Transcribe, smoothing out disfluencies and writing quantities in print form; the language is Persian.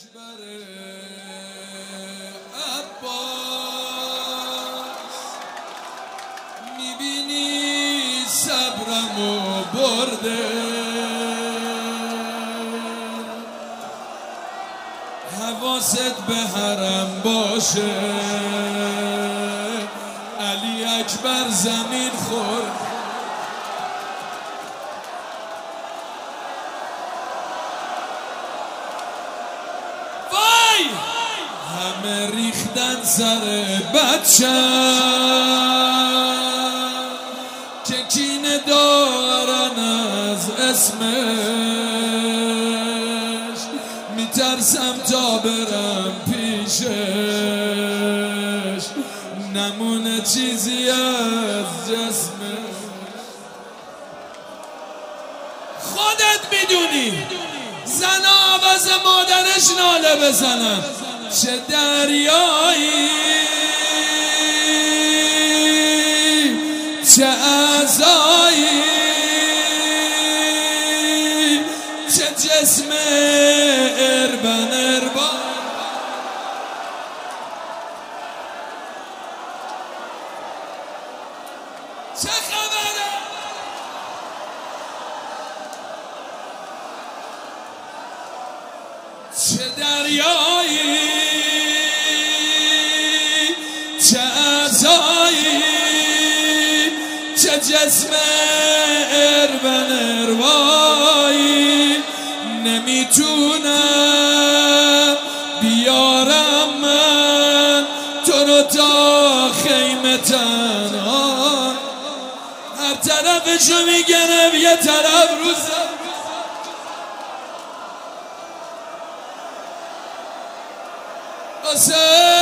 اکبر عباس میبینی صبرمو برده حواست به حرم باشه علی اکبر زمین خورد همه ریختن سر بچم که کینه دارن از اسمش میترسم تا برم پیشش نمونه چیزی از جسمش خودت میدونی زن عوض مادرش ناله بزنن چه دریایی چه عزایی چه جسم اربن اربان چه خبره چه دریایی چه عزایی چه جسم اربن اروایی نمیتونم بیارم من تو رو تا خیمه تنها هر طرفشو میگرم یه طرف روزم واسه